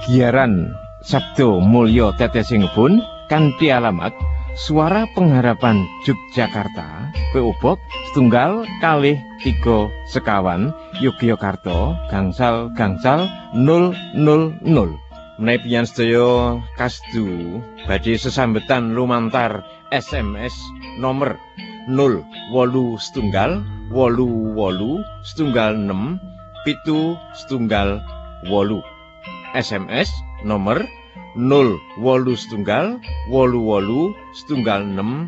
Giaran Sabdo Mulya Tetesing kanthi alamat Suara Pengharapan Yogyakarta, P.O. Box 1 2 3 Sekawan, Yogyakarta, gangsal 000. Menawi panjenengan sedaya kasdu badhe sesambetan lumantar SMS nomor 081 88 86 778. SMS nomor 081 88 86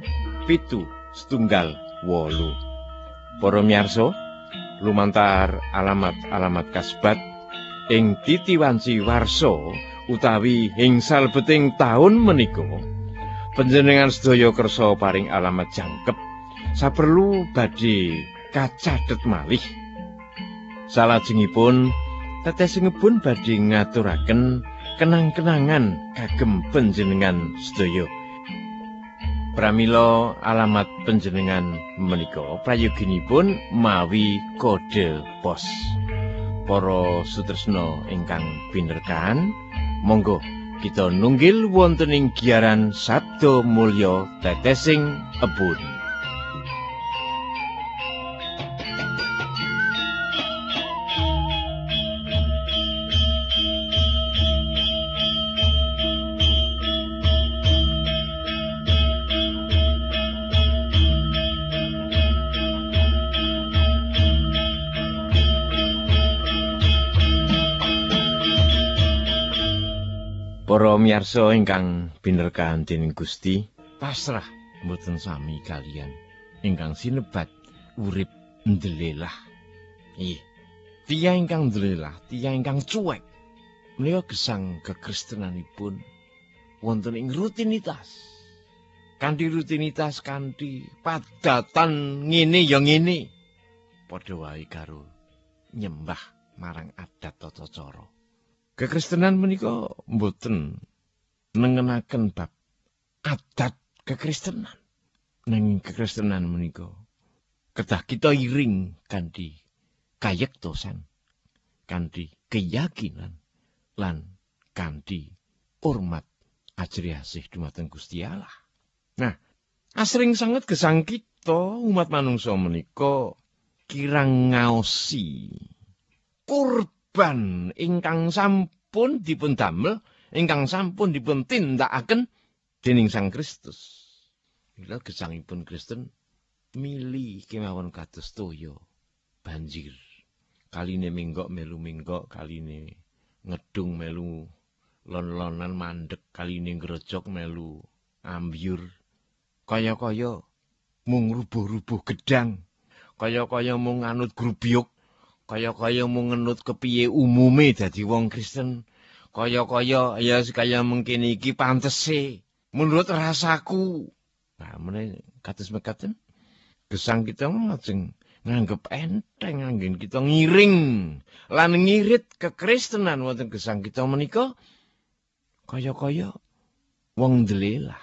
778. Para miyarsa, lumantar alamat kasebat ing titiwanci warsa utawi ing salbeting taun menika, panjenengan sedaya kersa paring alamat jangkep saperlu badhe kacathet malih. Salajengipun tetesingipun badhe ngaturaken kenang-kenangan kagem panjenengan sedaya. Pramila alamat panjenengan menika prayoginipun mawi kode pos. Para sutresna ingkang pinerkahan, monggo kita nunggil wonten ing giaran Sabdo Mulya Tetesing Ebun. Para miyarsa ingkang pinerkahan dening Gusti, pasrah mboten sami kalian ingkang sinebat urip ndelelah. Nggih, tiyang ingkang ndelelah, tiyang ingkang cuek menika gesang kekristenanipun wonten ing rutinitas. Kanthi rutinitas kanthi padatan ngene ya ngene. Padha wae karo nyembah marang adat tata cara. Kekristenan menika mboten nengenaken bab adat kekristenan. Nanging kekristenan menika kedah kita iring kanthi kayektosan, kanthi keyakinan lan kanthi hormat ajri asih dumateng Gusti Allah. Nah, asring sanget gesang kita umat manungsa menika kirang ngaosi kurban ingkang sampun dipun damel, ingkang sampun dipun tindakaken dening Sang Kristus. Mila gesangipun Kristen mili kemawon kados toya banjir. Kaline menggok melu menggok, kaline ngedung melu lon-lonan mandek, kaline ngrojok melu ambyur. Kaya-kaya mung rubuh-rubuh gedang, kaya-kaya mung anut grubyuk, kaya-kaya mung ngenut kepiye umume dadi wong Kristen, kaya-kaya ya kaya mengkene iki pantese menurut rasaku. Nah, meneh kados mekaten gesang kita lajeng nganggep enteng anggen kita ngiring lan ngirit kekristenan wonten gesang kita menika kaya-kaya wong ndelelah.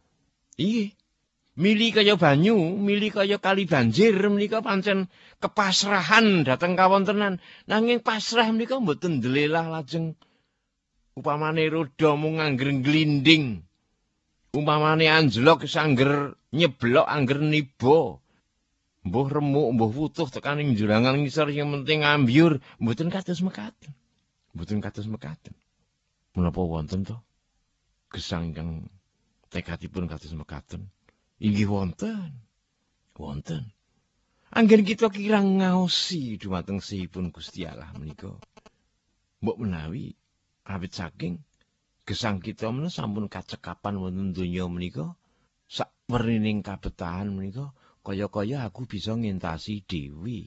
Iya, mili kaya banyu, mili kaya kali banjir menika pancen kepasrahan dhateng kawontenan. Nanging pasrah menika mboten ndelelah lajeng upamane roda mung angger glinding, upamane anjlok sangger nyeblok angger niba, mbuh remuk mbuh wutuh tekaning jurangan ngisor sing penting ambyur, mboten kados mekaten. Mboten kados mekaten. Menapa wonten to gesang ingkang tekadipun kados mekaten? Inggih wonten. Wonten. Anggen kita kirang ngaosi dumateng sihipun Gusti Allah menika. Mbok menawi awit saking gesang kita menika sampun kacekapan wonten donya menika, sawernining kabetahan menika kaya-kaya aku bisa ngentasi dewi.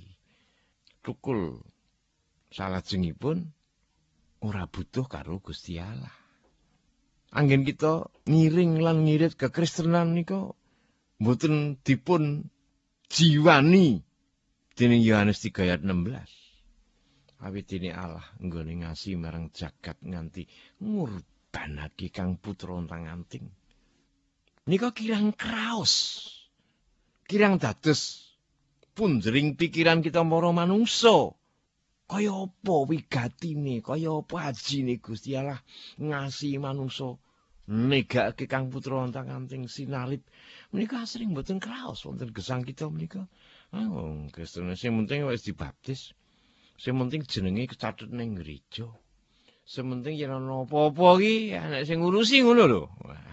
Tukul salajengipun ora butuh karo Gusti Allah. Anggen kita ngiring lan ngirit kekristenan menika mboten dipun jiwani dening Yohanes 3 ayat 16. Awit dene Allah nggone ngasi marang jagat nganti ngurbanake Kang Putra ontang-anting. Nika kirang kraos. Kirang dados punjering pikiran kita para manungsa. Kaya apa wigatine, kaya apa ajine Gusti Allah ngasihi manungsa negake Kang Putra wonten kanthing sinalip menika asring mboten kraos wonten gesang kita menika. Wong Kristen sing penting wis dibaptis. Sing penting jenenge kecathet ning gereja. Sing penting yen ana apa-apa iki ana sing ngurusi ngono lho.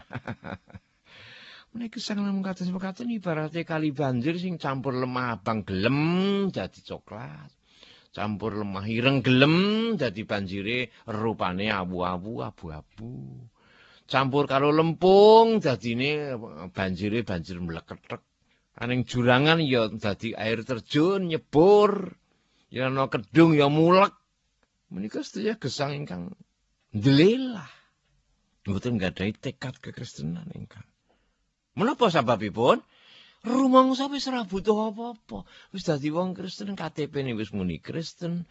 Menika gesang namung kados mekaten ibarate kali banjir sing campur lemah abang gelem dadi coklat. Campur lemah ireng gelem dadi banjire rupane abu-abu, abu-abu. Campur karo lempung dadine banjire banjir mlekethek. Aning jurangan ya dadi air terjun nyebur. Ya ana kedung ya mulek. Menika sedaya gesang ingkang ndlelah. Mboten gadhahi tekad kekristenan ingkang. Menapa sebabipun? Rumangsa wis ora butuh apa-apa. Wis dadi wong Kristen, KTP-ne wis muni Kristen,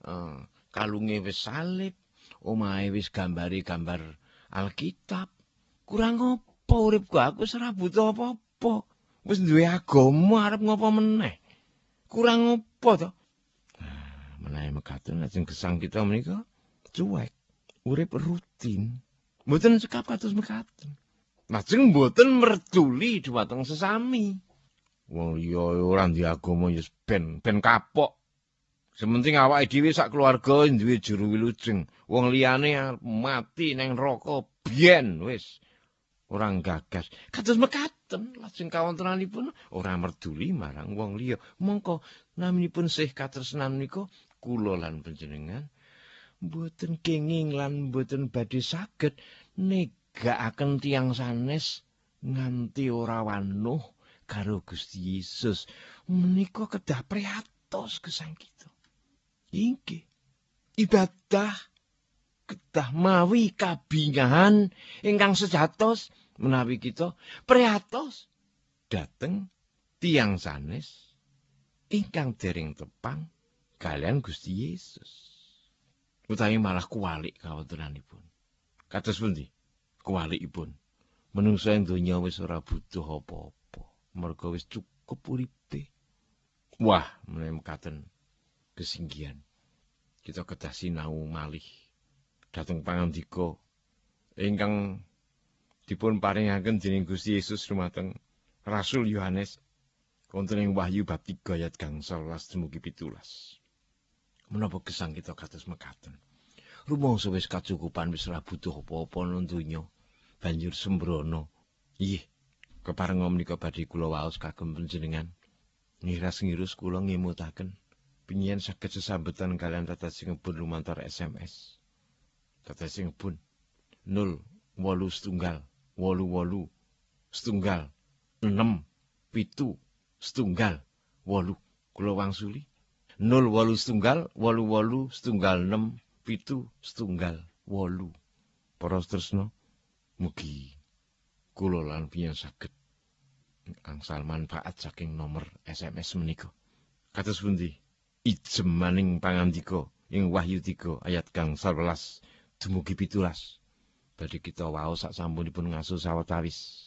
kalunge wis salib, omahe wis gambare gambar Alkitab. Kurang apa uripku? Aku wis ora butuh apa-apa. Wis duwe agama arep ngopo meneh? Kurang apa to? Menawi mekaten lajeng gesang kita menika cuek, urip rutin. Mboten sekap kados mekaten. Lajeng mboten mertuli dhumateng sesami. Wong liya ora ndek agama ya ben kapok. Sementing awake dhewe sak keluarga duwe juru wilujeng. Wong liyane mati nang neraka biyen wis ora gagas. Kados mekaten lajeng kawontenanipun ora merduli marang wong liya. Mongko naminipun sih katresnan menika kula lan panjenengan mboten kenging lan mboten badhe saged negakaken tiyang sanes nganti ora wanuh karo Gusti Yesus. Menika kedah priatos gesang kita. Inggih. Ibadah kedah mawi kabingahan ingkang sejatos menawi kita priatos dhateng tiyang sanes ingkang dereng tepang kalian Gusti Yesus. Utawi malah kuwalik kawontenanipun. Kados pundi? Kuwalikipun. Menungsa ing donya wis ora butuh apa-apa. Merga wis cukup uripe. Wah, menawi mekaten kesinggihan. Kita kedah sinau malih dhateng pangandika ingkang dipun paringaken dening Gusti Yesus dumateng Rasul Yohanes wonten ing Wahyu bab 3 ayat 11 dumugi 17. Menapa gesang kita kados mekaten? Rumangsa wis kacukupan wis ora butuh apa-apa nang donya. Banjur sembrono. Inggih, keparenga menika badhe kula waos kagem panjenengan. Ngiras-ngirus kula ngemutaken pinyen saged sesambetan kalian tetesinipun lumantar SMS. Tetesinipun 081 88 setunggal 6 7 setunggal 8 kula wangsuli 081 88 setunggal 6 7 setunggal 8. Para tresna mugi kula lan pinyen saged angsal manfaat saking nomor SMS menika. Kados pundi? Ijem maning pangandika ing Wahyu 3 ayat 11 dumugi 17. Badhe kita waos sak sampunipun ngaso sawetawis.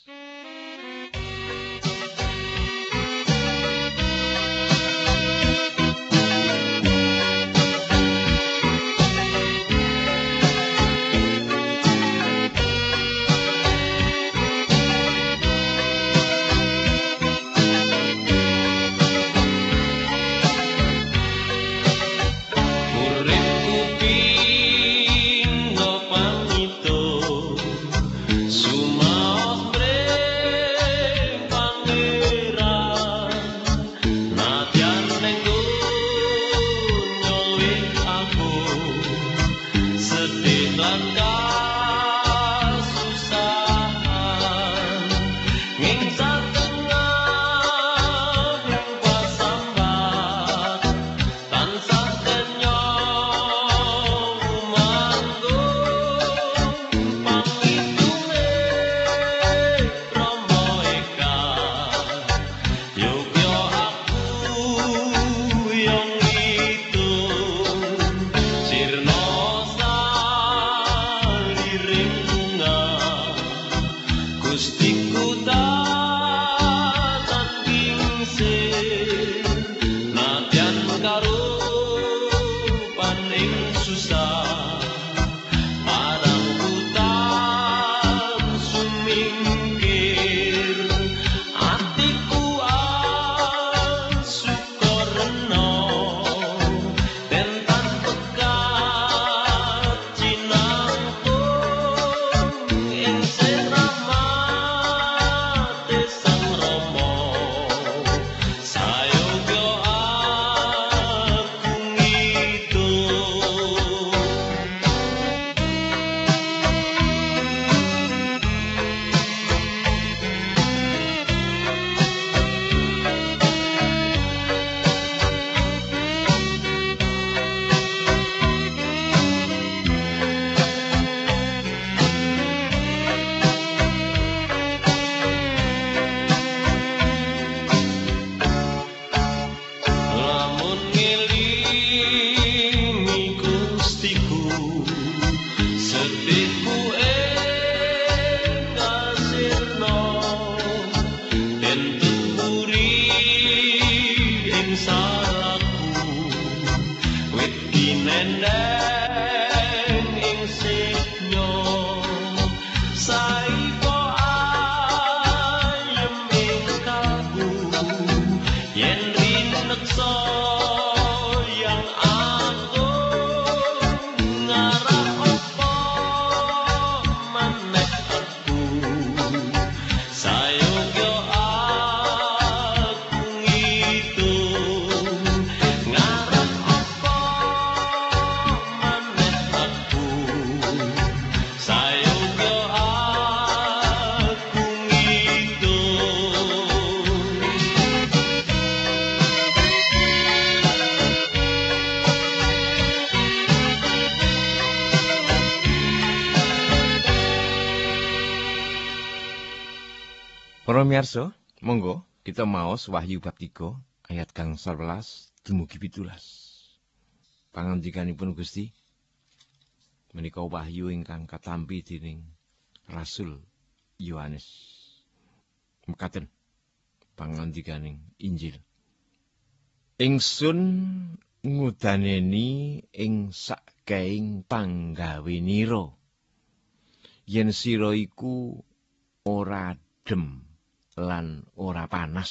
Para miyarsa, monggo kita maos Wahyu bab 3 ayat kang 11 dumugi 17. Pangandikanipun Gusti menika wahyu ingkang katampi dening Rasul Yohanes. Mekaten pangandikaning Injil. Ingsun ngudaneni ing sakgaing panggawenira yen sira iku ora adem lan ora panas.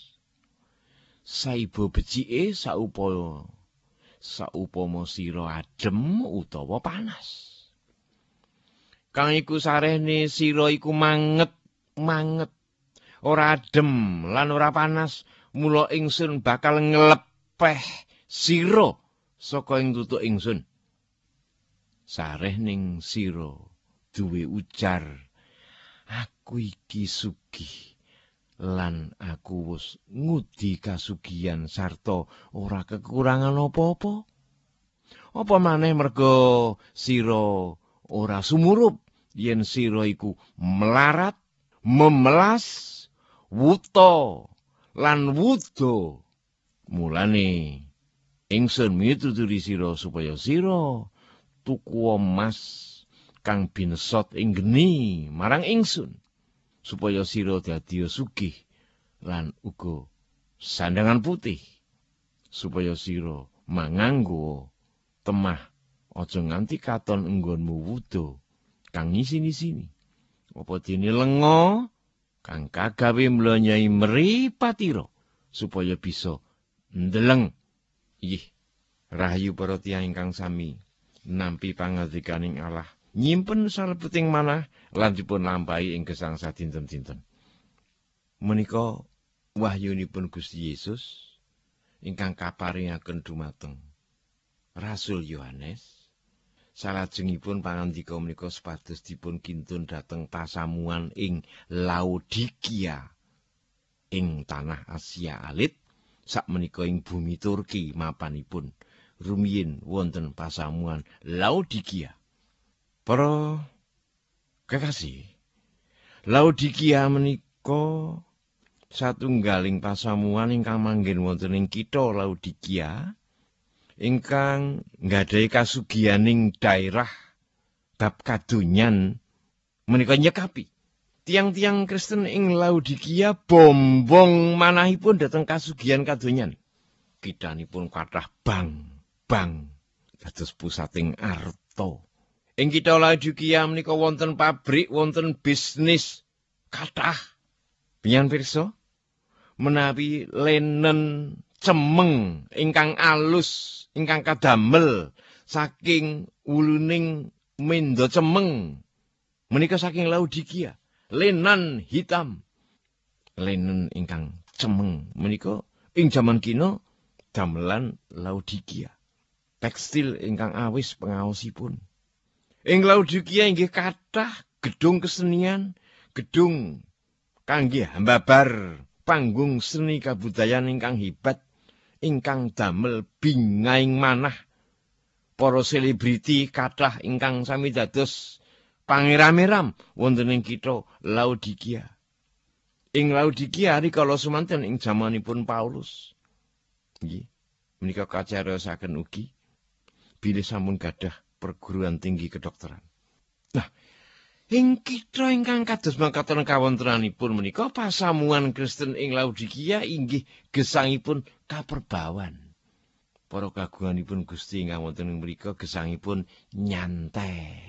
Saiba becike saupama sira adem utawa panas. Kang iku sarehne sira iku manget ora adem lan ora panas, mula ingsun bakal nglepeh sira saka ing tutuk ingsun. Sareh ning sira duwe ujar, aku iki sugih lan aku wis ngudi kasugihan sarta ora kekurangan apa-apa. Apa maneh merga sira ora sumurup yen sira iku melarat, memelas, wuta lan wuda. Mulane ingsun mituturi sira supaya sira tuku emas kang binesot ing geni marang ingsun, supaya sira dadi sugih lan uga sandangan putih, supaya sira manganggo temah aja nganti katon enggonmu wuda kang ngisi-isini, apa dene lenga kang kagawe mlanyai mripatira, supaya bisa ndeleng. Inggih, rahayu para tiyang ingkang sami nampi pangandikaning Allah, nyimpen salebeting manah lan dipun lampahi ing gesang sadinten-dinten. Menika wahyunipun Gusti Yesus ingkang kaparingaken dumateng Rasul Yohanes. Salajengipun pangandika menika supados dipun kintun dhateng pasamuan ing Laodikia ing tanah Asia alit, sakmenika ing bumi Turki mapanipun rumiyin wonten pasamuan Laodikia. Para kekasih, Laodikia menika satunggaling pasamuan ingkang manggen wonten ing kitha Laodikia ingkang nggadahi kasugihaning daerah bab kadonyan menika nyekapi tiang-tiang Kristen ing Laodikia bombong manahipun dhateng kasugihan kadonyan. Kithanipun kathah bank dados pusating arta. Ing kitha Laodikia menika wonten pabrik, wonten bisnis kathah. Piyan pirsa, menawi linen cemeng ingkang alus ingkang kadamel saking wuluning menda cemeng menika saking Laodikia, lenan hitam, linen ingkang cemeng menika ing jaman kina damelan Laodikia, tekstil ingkang awis pengaosipun. Ing Laodikia inggih kathah gedung kesenian, gedung kangge hambabar panggung seni kabudayan ingkang hebat, ingkang damel bingaing manah para selebriti kathah ingkang sami dados pangeram-eram wonten ing kitha Laodikia. Ing Laodikia rikala semanten ing jamanipun Paulus. Nggih, menika kacariyosaken ugi bilih sampun gadah perguruan tinggi kedokteran. Nah, ing kitha ingkang kados makaten kawontenanipun menika pasamuan Kristen ing Laodikia inggih gesangipun kaperbawan. Para kagunganipun Gusti ingkang wonten ing mriku gesangipun nyantai.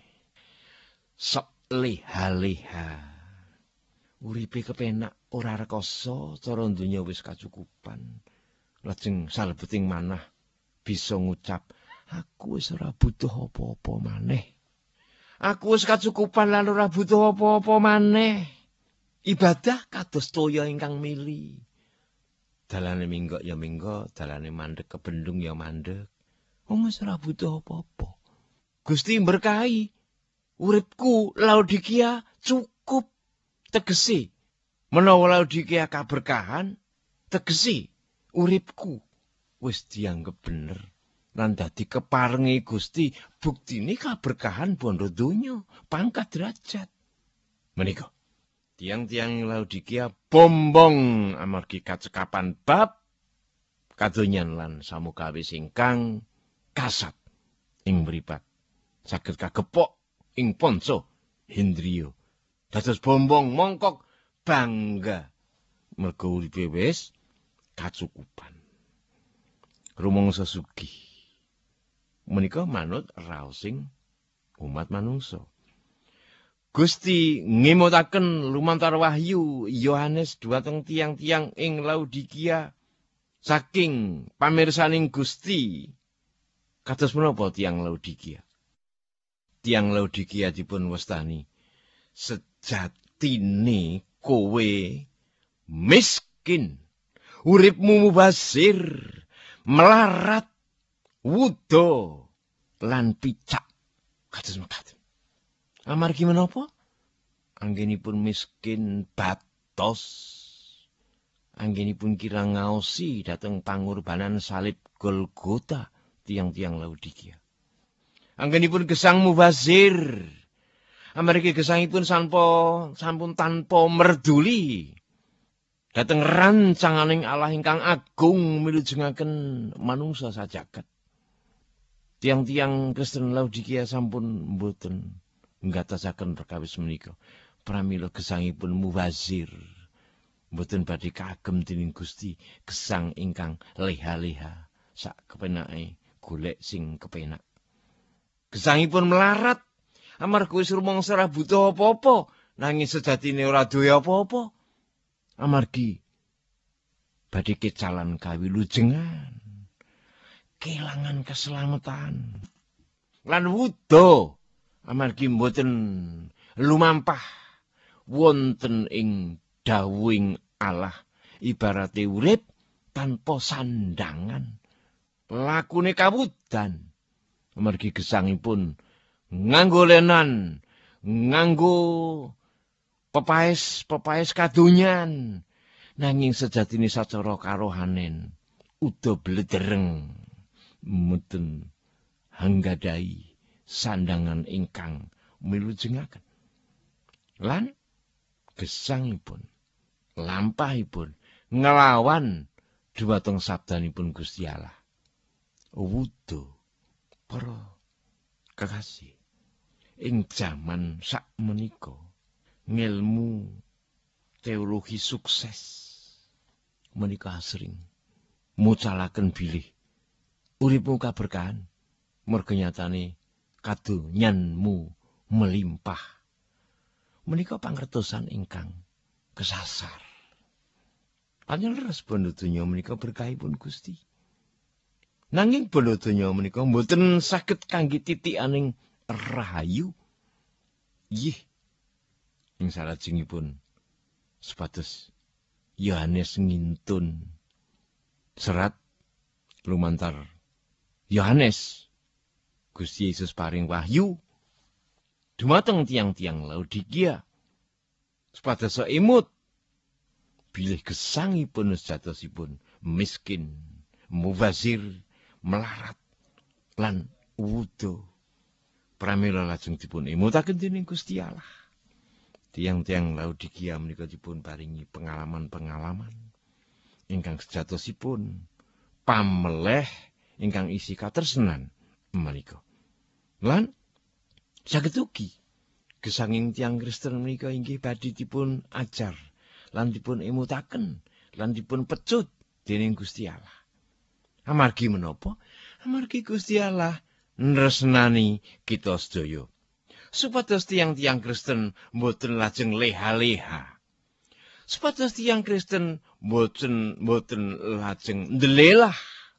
Sok leha-leha. Uripe kepenak ora rekoso, cara donya wis kacukupan. Lajeng salebeting manah bisa ngucap, aku wis ora butuh apa-apa maneh. Aku wis kacukupan lan ora butuh apa-apa maneh. Ibadah kados toya ingkang mili. Dalane minggok ya minggok, dalane mandhek kebendung ya mandhek. Wong wis ora butuh apa-apa. Gusti berkahi uripku Laodikia cukup. Tegese menawa Laodikia kaberkahan, tegese uripku wis dianggep bener lan dadi keparengi Gusti, buktine kaberkahan bondo donya, pangkat derajat. Menika Tiang-tiang ing Laodikia bombong amargi kacekapan bab kadonyan lan samukawis ingkang kasat ing mripat saged kagepok ing ponso Hendrio dados bombong mongkok bangga merga uripe wis kacukupan rumangsa sugih menika manut raosing umat manungsa. Gusti ngemutaken lumantar wahyu Yohanes dhumateng tiang-tiang ing Laodikia saking pamirsaning Gusti kados menapa tiang Laodikia. Tiang Laodikia dipun wastani sejatine kowe miskin, uripmu mubazir, melarat, wuda lan picak kados mekaten. Amargi menapa? Anggenipun miskin batos. Anggenipun kirang ngaosi dhateng pangorbanan salib Golgota tiang-tiang Laodikia. Anggenipun gesang mubazir. Amargi gesangipun sampun tanpa merduli dhateng rancanganing Allah ingkang agung milujengaken manungsa sajagat. Tiang-tiang Kristen Laodikia sampun mboten nggatosaken perkawis menika. Pramila gesangipun mubazir. Mboten badhe kagem dening Gusti, gesang ingkang leha-leha sak kepenake golek sing kepenak. Gesangipun melarat amarga wis rumangsa ora butuh apa-apa, nanging sejatine ora duwe apa-apa. Amargi badhe kecalan kawilujengan, kelangan keselamatan. Lan wuda amargi mboten lumampah wonten ing dawuhing Allah ibarate urip tanpa sandangan. Lakune kawudan amargi gesangipun nganggo lenan, nganggo pepaes kadonyan, nanging sejatine sacara karohanen uda bledereng mboten hanggadai sandangan ingkang milujengaken. Lan gesangipun lampahipun nglawan dhumateng sabdanipun Gusti Allah. Wuda para kekasih ing jaman sakmenika ngilmu teologi sukses menika asring mucalaken bilih uripmu kaberkahan merga nyatane kadonyanmu melimpah. Menika pangertosan ingkang kesasar. Panjenengan leres bondo donya menika berkahipun Gusti. Nanging bondo donya menika mboten saged kangge titikaning rahayu. Nggih. Ing salajengipun supados Yohanes ngintun serat lumantar Yohanes Gusti Yesus paring wahyu dumateng tiang-tiang Laodikia supados emut bilih gesangipun sejatosipun miskin, mubazir, melarat lan wuda. Pramila lajeng dipun emutaken dening Gusti Allah. Tiang-tiang Laodikia menika dipun paringi pengalaman-pengalaman ingkang sejatosipun pameleh ingkang isi katresnan menika. Lan saged ugi gesanging tiang Kristen menika inggih badhe dipun ajar lan dipun emutaken lan dipun pecut dening Gusti Allah. Amargi menapa? Amargi Gusti Allah nresnani kita sedaya. Supados tiang-tiang Kristen mboten lajeng leha-leha. Supados tiang Kristen mboten lajeng ndelelah.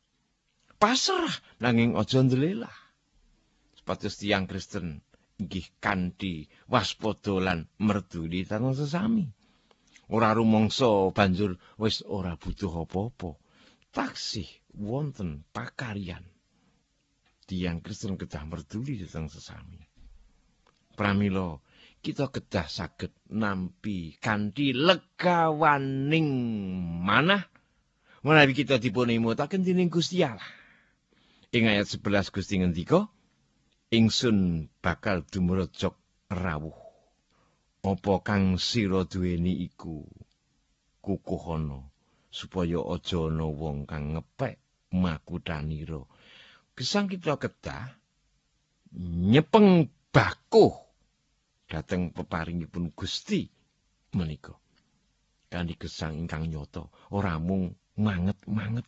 Pasrah nanging aja ndelelah. Supados tiang Kristen inggih kanthi waspada lan merduli dhateng sesami. Ora rumangsa banjur wis ora butuh apa-apa. Taksih wonten pakaryan. Tiang Kristen kedah merduli dhateng sesami. Pramila kita kedah saged nampi kanthi legawaning manah menawi kita dipun emutaken dening Gusti Allah. Ing ayat 11 Gusti ngendika, ingsun bakal dumrejog rawuh. apa kang sira duweni iku kukuhana supaya aja ana wong kang ngepek makutanira. Gesang kita kedah nyepeng bakuh dhateng peparingipun Gusti menika. Kanthi gesang ingkang nyata, ora mung manget-manget.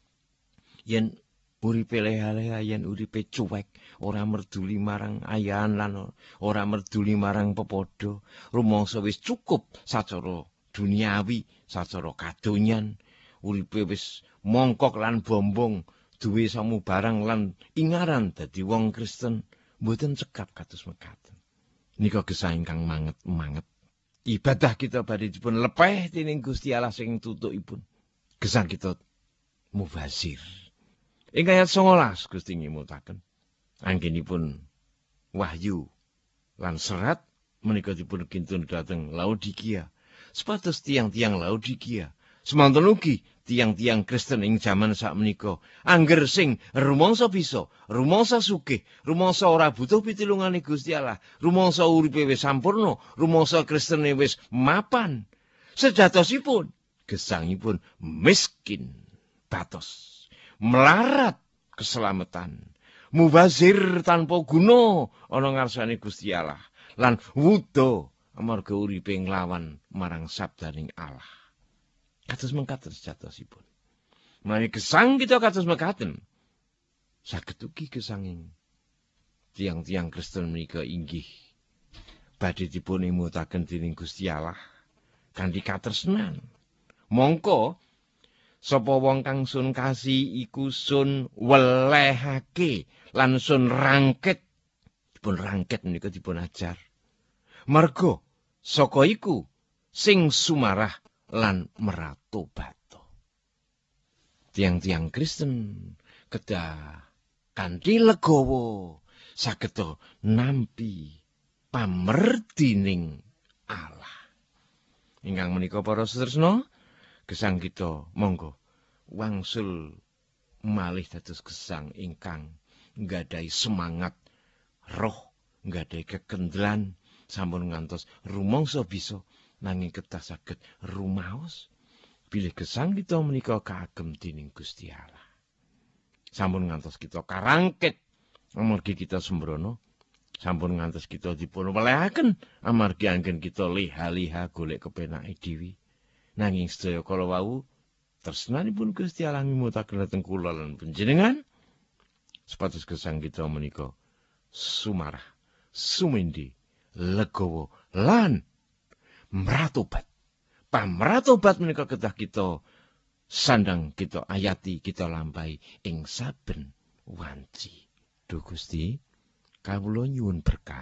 Yen uripe leha-leha, yen uripe cuek, ora merduli marang ayahan lan ora merduli marang pepodo, rumangsa wis cukup sacara duniawi, sacara kadonyan, uripe wis mongkok lan bombong, duwe samubarang lan ingaran dadi wong Kristen, mboten cekap kados mekaten. Nika gesang ingkang manget-manget. Ibadah kita badhe dipun lepeh dening Gusti Allah sing tutukipun. Gesang kita mubazir. Ing ayat 19 Gusti ngimutaken anggenipun wahyu lan serat menika dipun kintun dhateng Laodikia. Supados tiang-tiang Laodikia semanten ugi tiang-tiang Kristen ing jaman sakmenika angger sing rumangsa bisa, rumangsa sugih, rumangsa ora butuh pitulungane Gusti Allah, rumangsa uripe wis sampurna, rumangsa Kristene wis mapan. Sejatosipun gesangipun miskin batos. Melarat keselamatan, mubazir tanpa guna ana ngarsane Gusti Allah, lan wuda amarga uripe nglawan marang sabdaning Allah. Kados mengkaten sejatosipun. Menawi gesang kita kados mekaten, saged ugi gesanging tiang-tiang Kristen menika inggih badhe dipun imutaken dening Gusti Allah kanthi katresnan. Mongko sapa wong kang sun kasih iku sun welehake lan sun rangket. Dipun rangket menika dipun ajar. Merga saka iku sing sumarah lan meratobato. Tiang-tiang Kristen kedah kanthi legawa saged nampi pamerdining Allah. Ingkang menika para sutresna, gesang kita monggo wangsul malih dados gesang ingkang nggadahi semangat roh, nggadahi kekendelan sampun ngantos rumangsa bisa nanging kedah saged rumaos bilih gesang kita menika kagem dening Gusti Allah. Sampun ngantos kita karangket amargi kita sembrono, sampun ngantos kita dipun welehaken amargi anggen kita liha-liha golek kepenake dhewe. Nanging sedaya kala wau tresnanipun Gusti Allah ngimutaken dhateng kula lan panjenengan supados gesang kita menika sumarah, sumindi, legawa lan mratobat. Pamratobat menika kedah kita sandang, kita ayati, kita lampahi ing saben wanci. Duh Gusti, kawula nyuwun berkah.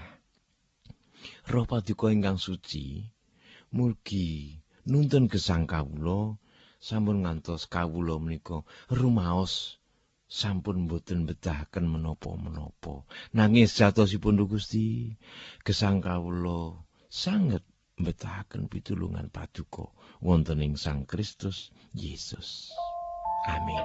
Roh Paduka ingkang suci mugi nuntun gesang kawula sampun ngantos kawula menika rumaos sampun boten bedahaken menapa-menapa. Nanging sejatosipun Gusti, gesang kawula sanget bedahaken pitulungan Paduka wonten ing Sang Kristus Yesus. Amin.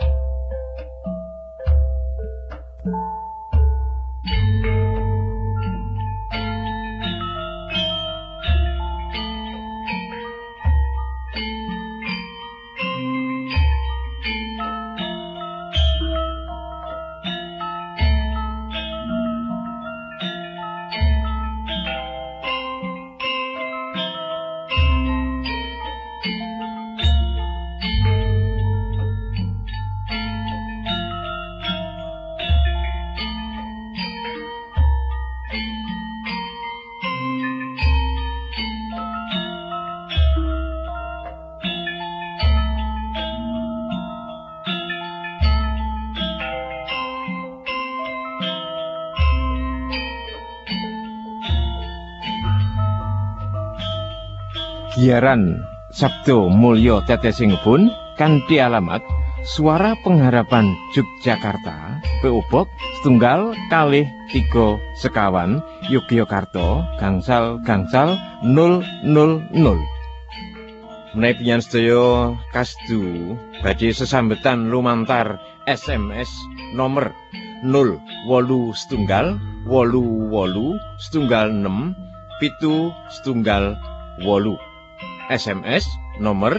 Siaran Sabdo Mulya Tetesingipun kanthi alamat Suara Pengharapan Yogyakarta, PO Box 1-2-3 Sekawan, Yogyakarta, gangsal 000. Menawi panjenengan sedaya kasdu badhe sesambetan lumantar SMS nomor 08788876 778. SMS nomor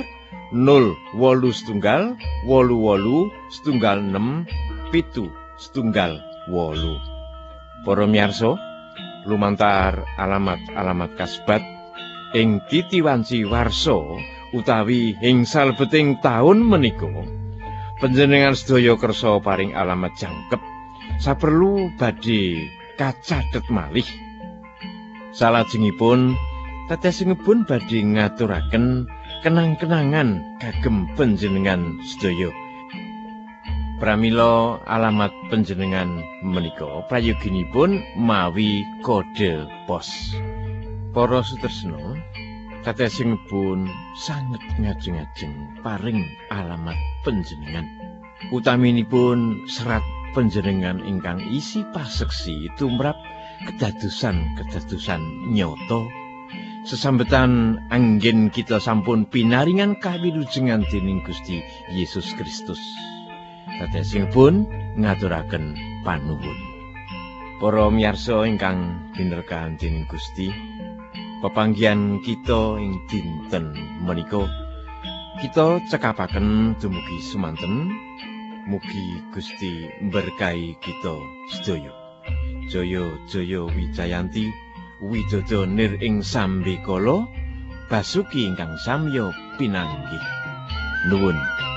08188886778. Para miyarsa, lumantar alamat-alamat kasebat ing titiwanci warsa utawi ing salebeting taun menika, panjenengan sedaya kersa paring alamat jangkep saperlu badhe kacathet malih. Salajengipun tetesipun badhe ngaturaken kenang-kenangan kagem panjenengan sedaya. Pramila alamat panjenengan menika prayoginipun mawi kode pos. Para sutresna, tetesipun sanget ngajeng-ajeng paring alamat panjenengan. Utaminipun serat panjenengan ingkang isi paseksi tumrap kedadosan nyata. Sesambetan anggen kita sampun pinaringan kawilujengan dening Gusti Yesus Kristus. Tetesipun ngaturaken panuwun. Para miyarsa ingkang binerkahan dening Gusti, pepanggihan kita ing dinten menika kita cekapaken dumugi sumanten. Mugi Gusti berkahi kita sedaya. Jaya jaya Wijayanti, widodо nir ing sambikala, basuki ingkang samya pinanggih. Nuwun.